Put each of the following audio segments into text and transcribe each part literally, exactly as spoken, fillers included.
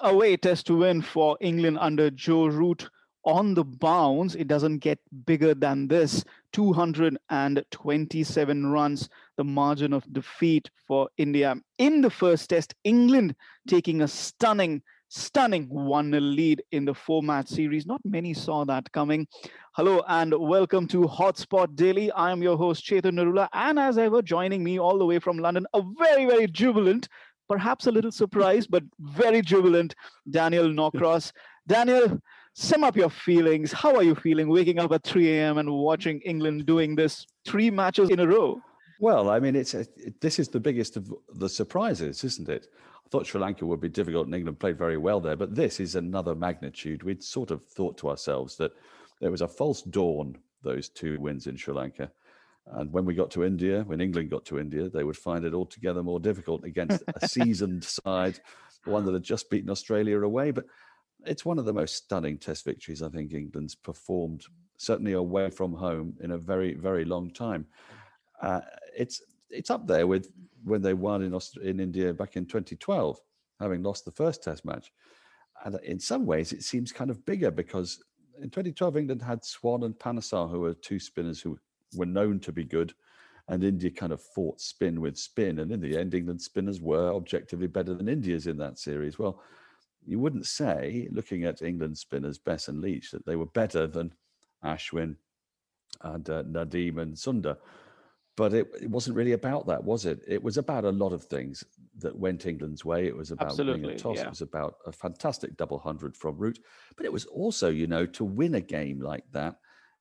away test win for England under Joe Root on the bounce. It doesn't get bigger than this. two hundred twenty-seven runs, the margin of defeat for India. In the first test, England taking a stunning, stunning one nil lead in the four-match series. Not many saw that coming. Hello and welcome to Hotspot Daily. I am your host, Chetan Narula. And as ever, joining me all the way from London, a very, very jubilant, perhaps a little surprised, but very jubilant Daniel Norcross. Daniel, sum up your feelings. How are you feeling waking up at three a.m. and watching England doing this three matches in a row? Well, I mean, it's a, it, this is the biggest of the surprises, isn't it? I thought Sri Lanka would be difficult and England played very well there, but this is another magnitude. We'd sort of thought to ourselves that there was a false dawn, those two wins in Sri Lanka. And when we got to India, when England got to India, they would find it altogether more difficult against a seasoned side, one that had just beaten Australia away. But it's one of the most stunning test victories I think England's performed, certainly away from home, in a very, very long time. Uh, it's it's up there with when they won in Aust- in India back in twenty twelve, having lost the first test match. And in some ways, it seems kind of bigger because in twenty twelve, England had Swan and Panesar, who were two spinners who were known to be good, and India kind of fought spin with spin. And in the end, England's spinners were objectively better than India's in that series. Well, you wouldn't say, looking at England's spinners, Bess and Leach, that they were better than Ashwin and uh, Nadeem and Sundar. But it, it wasn't really about that, was it? It was about a lot of things that went England's way. It was about Absolutely, winning a toss. yeah. It was about a fantastic double hundred from Root. But it was also, you know, to win a game like that,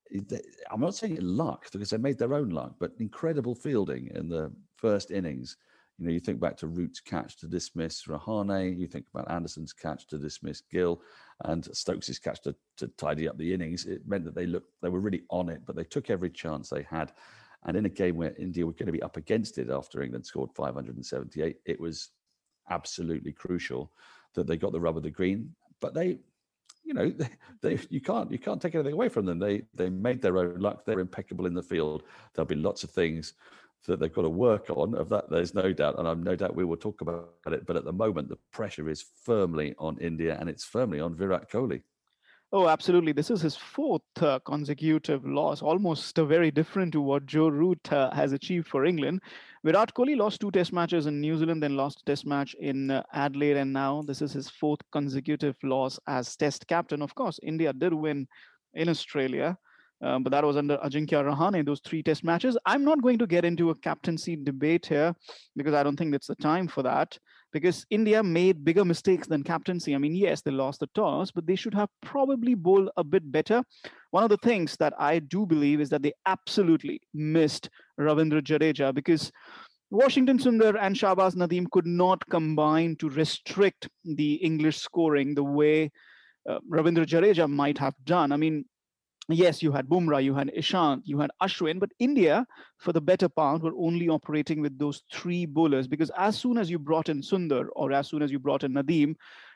I'm not saying luck because they made their own luck, but incredible fielding in the first innings. You know, you think back to Root's catch to dismiss Rahane, you think about Anderson's catch to dismiss Gill, and Stokes' catch to, to tidy up the innings. It meant that they looked, they were really on it, but they took every chance they had. And in a game where India were going to be up against it after England scored five hundred seventy-eight, it was absolutely crucial that they got the rub of the green. But they, you know, they, they, you can't you can't take anything away from them. They they made their own luck. They're impeccable in the field. There'll be lots of things that they've got to work on. Of that, there's no doubt, and I'm no doubt we will talk about it. But at the moment, the pressure is firmly on India, and it's firmly on Virat Kohli. Oh, absolutely. This is his fourth uh, consecutive loss, almost uh, very different to what Joe Root uh, has achieved for England. Virat Kohli lost two test matches in New Zealand, then lost a test match in uh, Adelaide, and now this is his fourth consecutive loss as test captain. Of course, India did win in Australia, um, but that was under Ajinkya Rahane, those three test matches. I'm not going to get into a captaincy debate here because I don't think it's the time for that. Because India made bigger mistakes than captaincy. I mean, yes, they lost the toss, but they should have probably bowled a bit better. One of the things that I do believe is that they absolutely missed Ravindra Jadeja because Washington Sundar and Shahbaz Nadeem could not combine to restrict the English scoring the way uh, Ravindra Jadeja might have done. I mean, yes, you had Bumrah, you had Ishant, you had Ashwin, but India, for the better part, were only operating with those three bowlers because as soon as you brought in Sundar or as soon as you brought in Nadeem,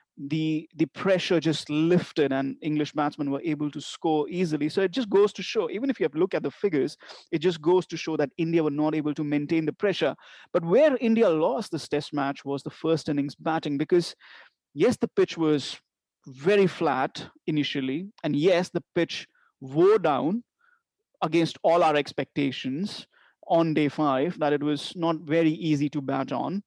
the the pressure just lifted and English batsmen were able to score easily. So it just goes to show, even if you have to look at the figures, it just goes to show that India were not able to maintain the pressure. But where India lost this test match was the first innings batting because, yes, the pitch was very flat initially, and yes, the pitch wore down against all our expectations on day five, that it was not very easy to bat on.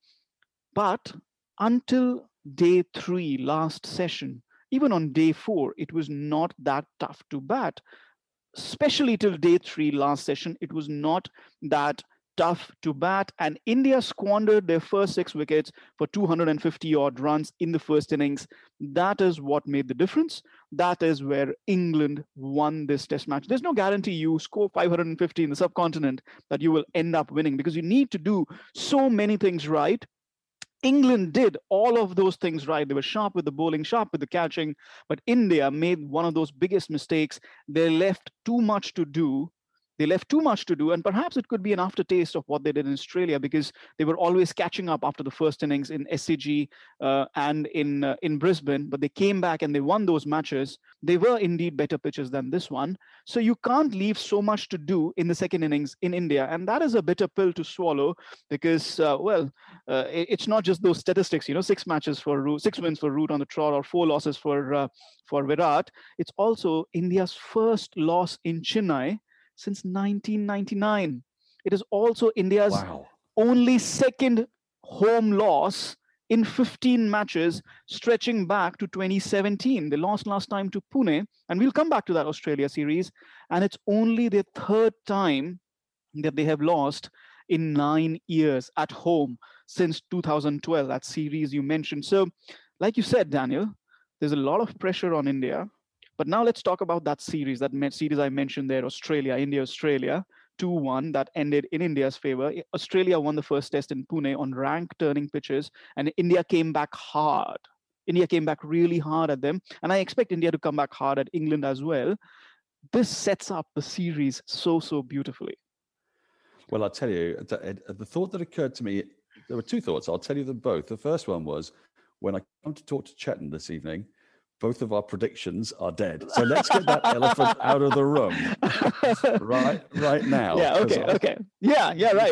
But until day three, last session, even on day four, it was not that tough to bat. Especially till day three, last session, it was not that tough to bat, and India squandered their first six wickets for two hundred fifty odd runs in the first innings. That is what made the difference. That is where England won this test match. There's no guarantee you score five hundred fifty in the subcontinent that you will end up winning because you need to do so many things right. England did all of those things right. They were sharp with the bowling, sharp with the catching, but India made one of those biggest mistakes. They left too much to do They left too much to do, and perhaps it could be an aftertaste of what they did in Australia, because they were always catching up after the first innings in S C G uh, and in uh, in Brisbane. But they came back and they won those matches. They were indeed better pitches than this one. So you can't leave so much to do in the second innings in India, and that is a bitter pill to swallow, because uh, well, uh, it, it's not just those statistics. You know, six matches for Root, six wins for Root on the trot, or four losses for uh, for Virat. It's also India's first loss in Chennai since nineteen ninety-nine. It is also India's Wow. only second home loss in fifteen matches, stretching back to twenty seventeen. They lost last time to Pune, and we'll come back to that Australia series. And it's only their third time that they have lost in nine years at home since two thousand twelve, that series you mentioned. So, like you said, Daniel, there's a lot of pressure on India. But now let's talk about that series, that series I mentioned there, Australia, India, Australia, two one, that ended in India's favor. Australia won the first test in Pune on rank turning pitches, and India came back hard. India came back really hard at them, and I expect India to come back hard at England as well. This sets up the series so, so beautifully. Well, I'll tell you, the thought that occurred to me, there were two thoughts. I'll tell you them both. The first one was, when I come to talk to Chetan this evening, both of our predictions are dead. So let's get that elephant out of the room right right now. Yeah, okay, I, okay. Yeah, yeah, right.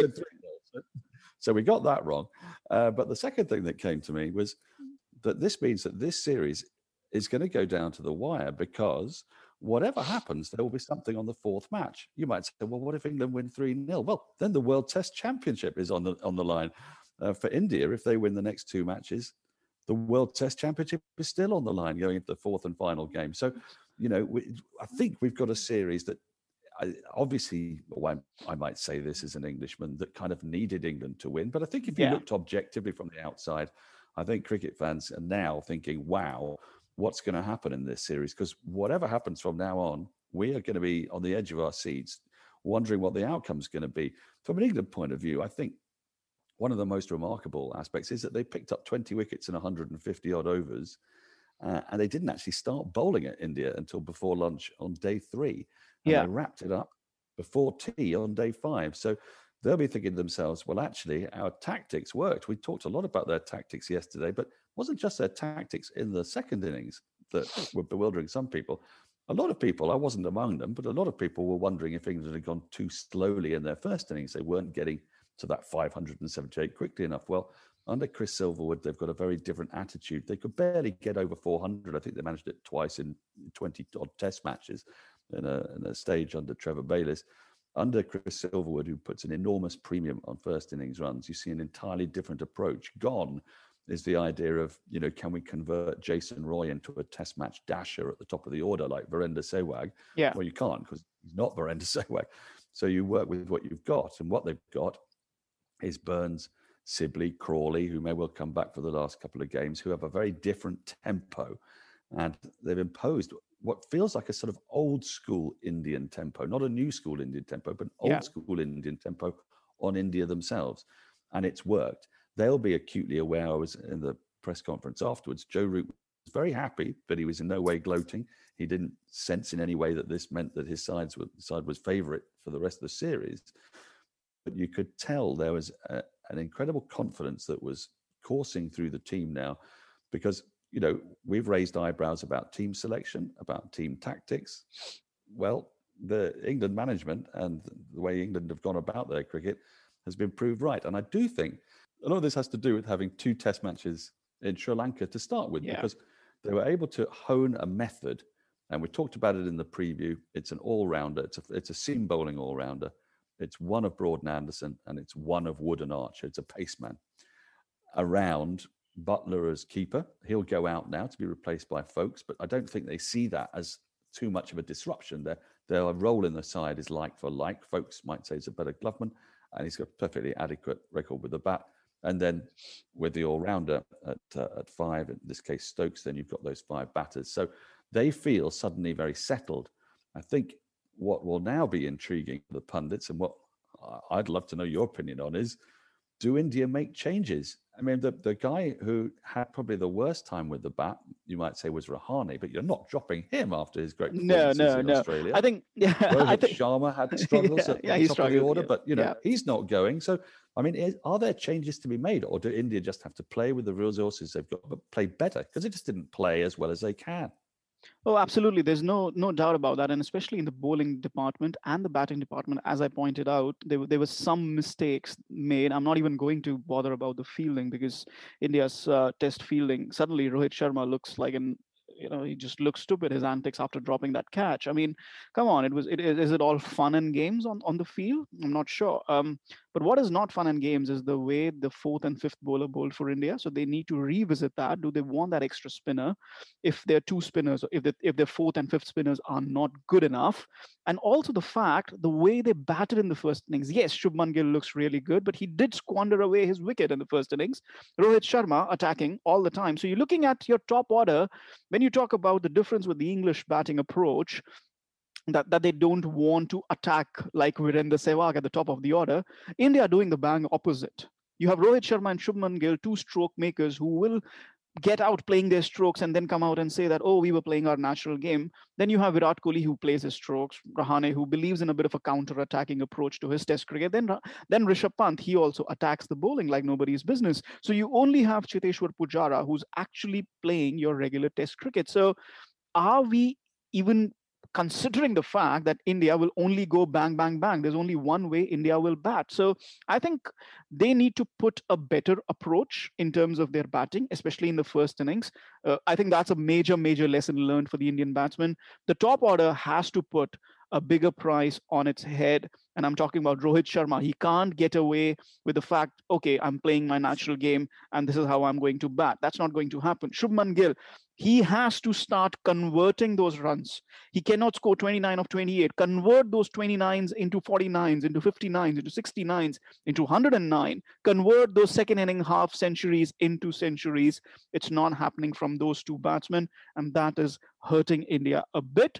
So we got that wrong. Uh, but the second thing that came to me was that this means that this series is going to go down to the wire, because whatever happens, there will be something on the fourth match. You might say, well, what if England win three nil? Well, then the World Test Championship is on the, on the line. Uh, for India, if they win the next two matches, the World Test Championship is still on the line going into the fourth and final game. So, you know, we, I think we've got a series that I, obviously, well, I, I might say this as an Englishman, that kind of needed England to win. But I think if you yeah. looked objectively from the outside, I think cricket fans are now thinking, wow, what's going to happen in this series? Because whatever happens from now on, we are going to be on the edge of our seats, wondering what the outcome is going to be. From an England point of view, I think one of the most remarkable aspects is that they picked up twenty wickets in one hundred fifty odd overs, uh, and they didn't actually start bowling at India until before lunch on day three. And yeah. they wrapped it up before tea on day five. So they'll be thinking to themselves, well, actually, our tactics worked. We talked a lot about their tactics yesterday, but it wasn't just their tactics in the second innings that were bewildering some people. A lot of people, I wasn't among them, but a lot of people were wondering if England had gone too slowly in their first innings. They weren't getting to that five hundred seventy-eight quickly enough. Well, under Chris Silverwood, they've got a very different attitude. They could barely get over four hundred. I think they managed it twice in twenty odd test matches in a, in a stage under Trevor Bayliss. Under Chris Silverwood, who puts an enormous premium on first innings runs, you see an entirely different approach. Gone is the idea of, you know, can we convert Jason Roy into a test match dasher at the top of the order like Virender Sehwag? Yeah. Well, you can't, because he's not Virender Sehwag. So you work with what you've got, and what they've got is Burns, Sibley, Crawley, who may well come back for the last couple of games, who have a very different tempo. And they've imposed what feels like a sort of old school Indian tempo, not a new school Indian tempo, but old yeah. school Indian tempo on India themselves. And it's worked. They'll be acutely aware. I was in the press conference afterwards. Joe Root was very happy, but he was in no way gloating. He didn't sense in any way that this meant that his sides were, side was favourite for the rest of the series. But you could tell there was a, an incredible confidence that was coursing through the team now, because, you know, we've raised eyebrows about team selection, about team tactics. Well, the England management and the way England have gone about their cricket has been proved right. And I do think a lot of this has to do with having two test matches in Sri Lanka to start with, yeah. because they were able to hone a method. And we talked about it in the preview. It's an all-rounder. It's a, it's a seam bowling all-rounder. It's one of Broad and Anderson, and it's one of Wood and Archer. It's a paceman. Around Butler as keeper. He'll go out now to be replaced by Folkes, but I don't think they see that as too much of a disruption. Their, their role in the side is like for like. Folkes might say he's a better gloveman, and he's got a perfectly adequate record with the bat. And then with the all-rounder at, uh, at five, in this case Stokes, then you've got those five batters. So they feel suddenly very settled. I think what will now be intriguing for the pundits, and what I'd love to know your opinion on, is do India make changes? I mean, the, the guy who had probably the worst time with the bat, you might say, was Rahane, but you're not dropping him after his great No, performances no, in no. Australia. I think, yeah, I Rohit think, Sharma had struggles yeah, at yeah, the he top of the struggled. order, Yeah, but, you know, yeah. he's not going. So, I mean, is, are there changes to be made, or do India just have to play with the resources they've got, but play better? Because they just didn't play as well as they can. Oh, absolutely. There's no no doubt about that, and especially in the bowling department and the batting department, as I pointed out, there were- there were some mistakes made. I'm not even going to bother about the fielding because India's uh, test fielding. Suddenly, Rohit Sharma looks like an you know he just looks stupid. His antics after dropping that catch. I mean, come on. It was. It, is it all fun and games on on the field? I'm not sure. Um, but what is not fun and games is the way the fourth and fifth bowler bowled for India. So they need to revisit that. Do they want that extra spinner? If their two spinners, if the, if their fourth and fifth spinners are not good enough, and also the fact the way they batted in the first innings. Yes, Shubman Gill looks really good, but he did squander away his wicket in the first innings. Rohit Sharma attacking all the time. So you're looking at your top order when you talk about the difference with the English batting approach. That, that they don't want to attack like Virendra Sehwag at the top of the order. India are doing the bang opposite. You have Rohit Sharma and Shubman Gill, two stroke makers who will get out playing their strokes and then come out and say that, oh, we were playing our natural game. Then you have Virat Kohli who plays his strokes, Rahane who believes in a bit of a counter-attacking approach to his test cricket. Then, then Rishabh Pant, he also attacks the bowling like nobody's business. So you only have Cheteshwar Pujara who's actually playing your regular test cricket. So are we even considering the fact that India will only go bang, bang, bang? There's only one way India will bat. So I think they need to put a better approach in terms of their batting, especially in the first innings. Uh, I think that's a major, major lesson learned for the Indian batsmen. The top order has to put a bigger price on its head. And I'm talking about Rohit Sharma. He can't get away with the fact, okay, I'm playing my natural game and this is how I'm going to bat. That's not going to happen. Shubman Gill, he has to start converting those runs. He cannot score twenty-nine of twenty-eight. Convert those twenty-nines into forty-nines, into fifty-nines, into sixty-nines, into one hundred nine. Convert those second inning half centuries into centuries. It's not happening from those two batsmen, and that is hurting India a bit.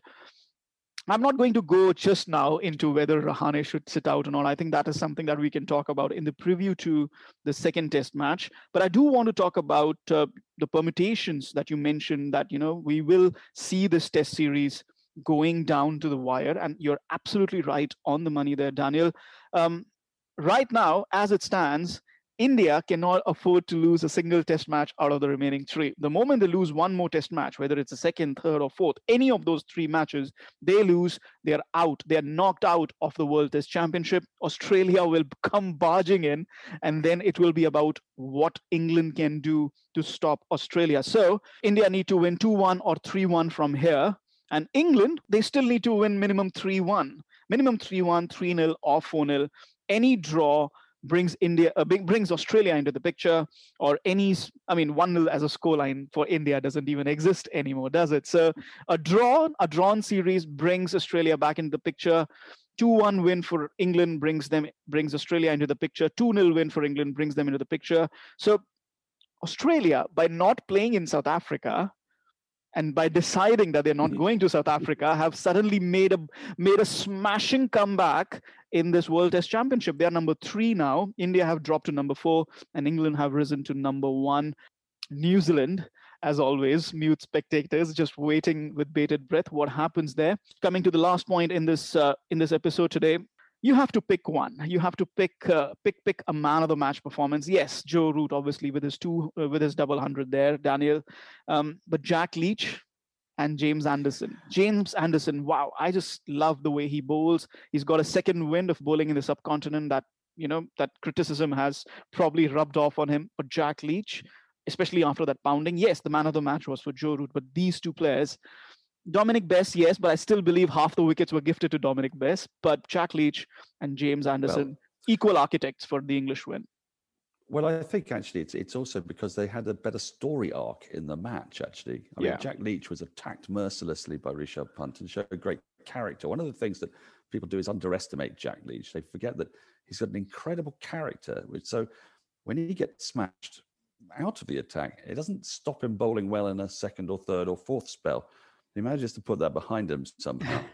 I'm not going to go just now into whether Rahane should sit out or not. I think that is something that we can talk about in the preview to the second test match. But I do want to talk about uh, the permutations that you mentioned, that, you know, we will see this test series going down to the wire. And you're absolutely right on the money there, Daniel. Um, right now, as it stands, India cannot afford to lose a single test match out of the remaining three. The moment they lose one more test match, whether it's a second, third, or fourth, any of those three matches, they lose, they're out. They're knocked out of the World Test Championship. Australia will come barging in, and then it will be about what England can do to stop Australia. So India need to win two one or three one from here. And England, they still need to win minimum three one. Minimum three one, three nil, or four nil. Any draw brings India, uh, brings Australia into the picture, or any, I mean, one nil as a scoreline for India doesn't even exist anymore, does it? So a draw, a drawn series brings Australia back into the picture. two one win for England brings them, brings Australia into the picture. two nil win for England brings them into the picture. So Australia, by not playing in South Africa, and by deciding that they're not going to South Africa, have suddenly made a made a smashing comeback in this World Test Championship. They are number three now. India have dropped to number four, and England have risen to number one. New Zealand, as always, mute spectators, just waiting with bated breath. What happens there? Coming to the last point in this uh, in this episode today. You have to pick one. You have to pick uh, pick pick a man of the match performance. Yes, Joe Root, obviously, with his two uh, with his double hundred there, Daniel. Um, but Jack Leach and James Anderson. James Anderson, wow, I just love the way he bowls. He's got a second wind of bowling in the subcontinent that, you know, that criticism has probably rubbed off on him. But Jack Leach, especially after that pounding, yes, the man of the match was for Joe Root, but these two players. Dominic Bess, yes, but I still believe half the wickets were gifted to Dominic Bess. But Jack Leach and James Anderson, well, equal architects for the English win. Well, I think actually it's it's also because they had a better story arc in the match, actually. I yeah. mean, Jack Leach was attacked mercilessly by Rishabh Pant and showed a great character. One of the things that people do is underestimate Jack Leach. They forget that he's got an incredible character. So when he gets smashed out of the attack, it doesn't stop him bowling well in a second or third or fourth spell. He manages to put that behind him somehow.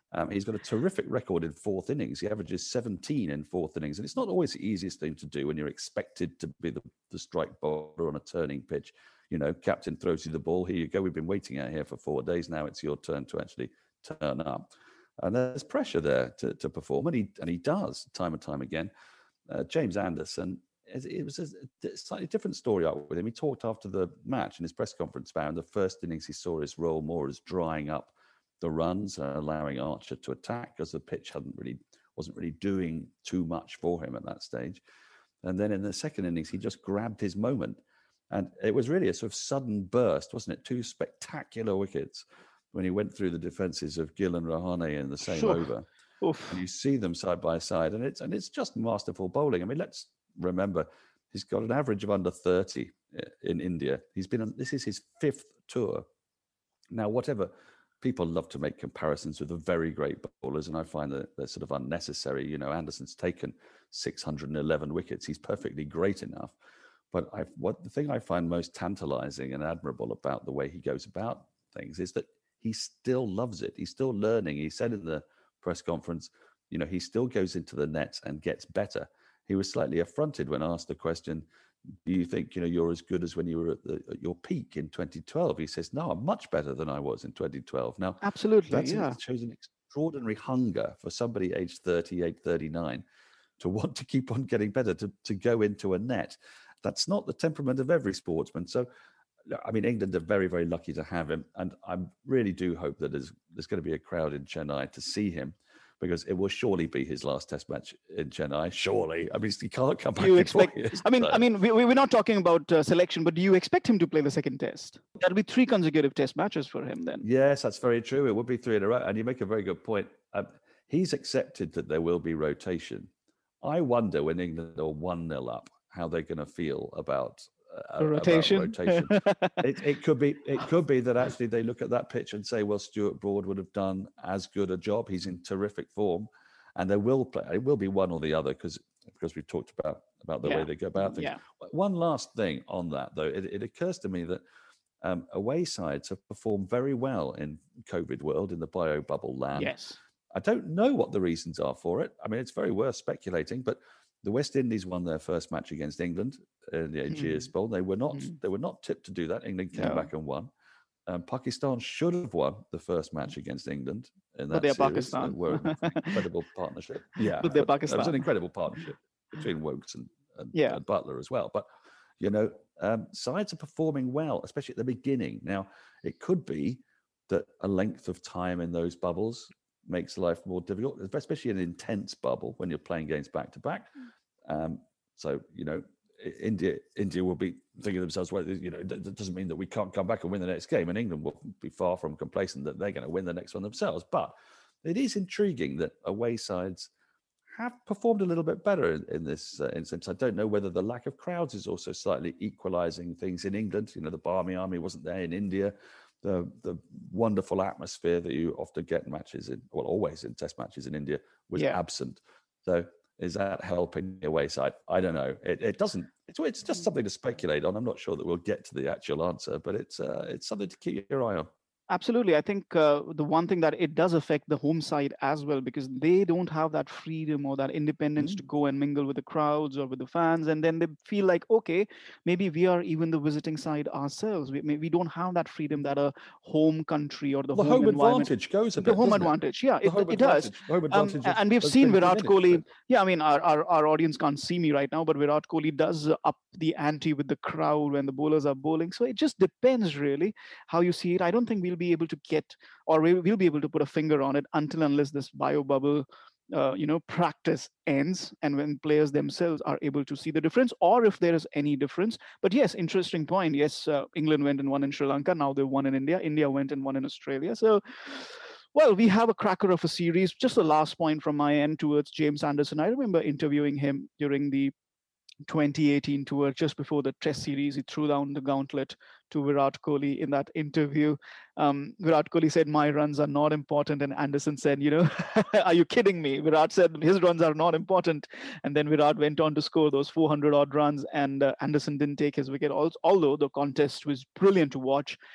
Um, he's got a terrific record in fourth innings. He averages seventeen in fourth innings. And it's not always the easiest thing to do when you're expected to be the, the strike bowler on a turning pitch. You know, captain throws you the ball. Here you go. We've been waiting out here for four days. Now it's your turn to actually turn up. And there's pressure there to, to perform. And he, and he does time and time again. Uh, James Anderson, it, it was a slightly different story out with him. He talked after the match in his press conference about the first innings he saw his role more as drying up the runs, uh, allowing Archer to attack because the pitch hadn't really wasn't really doing too much for him at that stage. And then in the second innings, he just grabbed his moment, and it was really a sort of sudden burst, wasn't it? Two spectacular wickets when he went through the defenses of Gill and Rahane in the same Sure. over. Oof. And you see them side by side, and it's and it's just masterful bowling. I mean, let's remember he's got an average of under thirty in India. He's been on, this is his fifth tour. Now, whatever. People love to make comparisons with the very great bowlers, and I find that they're sort of unnecessary. You know, Anderson's taken six hundred eleven wickets. He's perfectly great enough. But I've, what the thing I find most tantalizing and admirable about the way he goes about things is that he still loves it. He's still learning. He said in the press conference, you know, he still goes into the nets and gets better. He was slightly affronted when asked the question, do you think, you know, you're as good as when you were at, the, at your peak in twenty twelve? He says, no, I'm much better than I was in twenty twelve. Now, absolutely, that yeah. shows an extraordinary hunger for somebody aged thirty-eight, thirty-nine to want to keep on getting better, to, to go into a net. That's not the temperament of every sportsman. So, I mean, England are very, very lucky to have him. And I really do hope that there's, there's going to be a crowd in Chennai to see him, because it will surely be his last Test match in Chennai. Surely, I mean, he can't come back. You expect? Years, I mean, so. I mean, we, we're not talking about uh, selection, but do you expect him to play the second Test? That'll be three consecutive Test matches for him then. Yes, that's very true. It would be three in a row, and you make a very good point. Um, he's accepted that there will be rotation. I wonder when England are one nil up, how they're going to feel about. Uh, rotation. About rotation. it, it could be. It could be that actually they look at that pitch and say, "Well, Stuart Broad would have done as good a job. He's in terrific form, and they will play. It will be one or the other because because we've talked about about the yeah. way they go about things." Yeah. One last thing on that, though, it, it occurs to me that um, away sides have performed very well in COVID world in the bio bubble land. Yes. I don't know what the reasons are for it. I mean, it's very worth speculating, but. The West Indies won their first match against England in the Ageas mm. Bowl. They were not mm. they were not tipped to do that. England came no. back and won. Um, Pakistan should have won the first match against England in that but they're series. Pakistan. They were an incredible partnership. Yeah, but they're Pakistan. It was an incredible partnership between Wokes and, and, yeah. and Butler as well. But you know, um, sides are performing well, especially at the beginning. Now, it could be that a length of time in those bubbles makes life more difficult, especially an intense bubble when you're playing games back to back. Um, so, you know, India India will be thinking to themselves, well, you know, that doesn't mean that we can't come back and win the next game. And England will be far from complacent that they're going to win the next one themselves. But it is intriguing that away sides have performed a little bit better in, in this uh, instance. I don't know whether the lack of crowds is also slightly equalising things in England. You know, the Barmy Army wasn't there in India. The the wonderful atmosphere that you often get in matches in, well, always in Test matches in India was yeah. absent. So. Is that helping the away side? I don't know. It, it doesn't. It's, it's just something to speculate on. I'm not sure that we'll get to the actual answer, but it's uh, it's something to keep your eye on. Absolutely. I think uh, the one thing that it does affect the home side as well, because they don't have that freedom or that independence mm. to go and mingle with the crowds or with the fans. And then they feel like, okay, maybe we are even the visiting side ourselves. We, we don't have that freedom that a home country or the, the home, home environment. advantage goes a bit, The home advantage, it? yeah, it, it does. Home advantage um, of, and we've seen Virat Kohli. Yeah, I mean, our, our, our audience can't see me right now, but Virat Kohli does up the ante with the crowd when the bowlers are bowling. So it just depends really how you see it. I don't think we'll be able to get or we will be able to put a finger on it until unless this bio bubble, uh, you know, practice ends and when players themselves are able to see the difference or if there is any difference. But yes, interesting point. Yes, uh, England went and won in Sri Lanka. Now they won in India. India went and won in Australia. So, well, we have a cracker of a series. Just the last point from my end towards James Anderson. I remember interviewing him during the twenty eighteen tour just before the Test series. He threw down the gauntlet to Virat Kohli in that interview. Um, Virat Kohli said, my runs are not important. And Anderson said, you know, are you kidding me? Virat said his runs are not important. And then Virat went on to score those four hundred odd runs and uh, Anderson didn't take his wicket. Also, although the contest was brilliant to watch.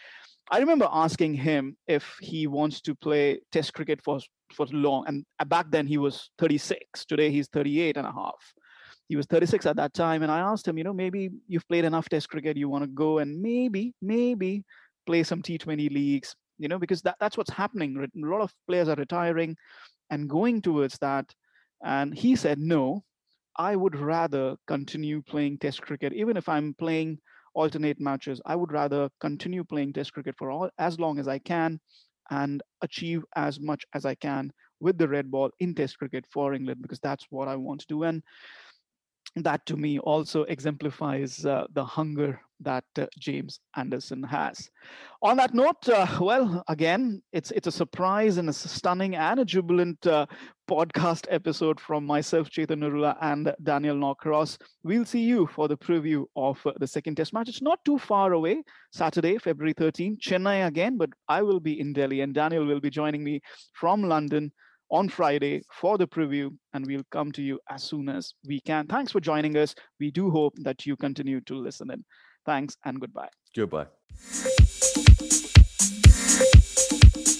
I remember asking him if he wants to play Test cricket for for long. And back then he was thirty-six. Today he's thirty-eight and a half. He was thirty-six at that time, and I asked him, you know, maybe you've played enough Test cricket. You want to go and maybe, maybe play some T twenty leagues. You know, because that, that's what's happening. A lot of players are retiring and going towards that. And he said, no, I would rather continue playing Test cricket, even if I'm playing alternate matches. I would rather continue playing Test cricket for all as long as I can and achieve as much as I can with the red ball in Test cricket for England, because that's what I want to do. And that to me also exemplifies uh, the hunger that uh, James Anderson has. On that note, uh, well, again, it's it's a surprise and a stunning and a jubilant uh, podcast episode from myself, Chetan Narula, and Daniel Norcross. We'll see you for the preview of uh, the second Test match. It's not too far away, Saturday, February thirteenth, Chennai again, but I will be in Delhi and Daniel will be joining me from London on Friday for the preview, and we'll come to you as soon as we can. Thanks for joining us. We do hope that you continue to listen in. Thanks and goodbye. Goodbye.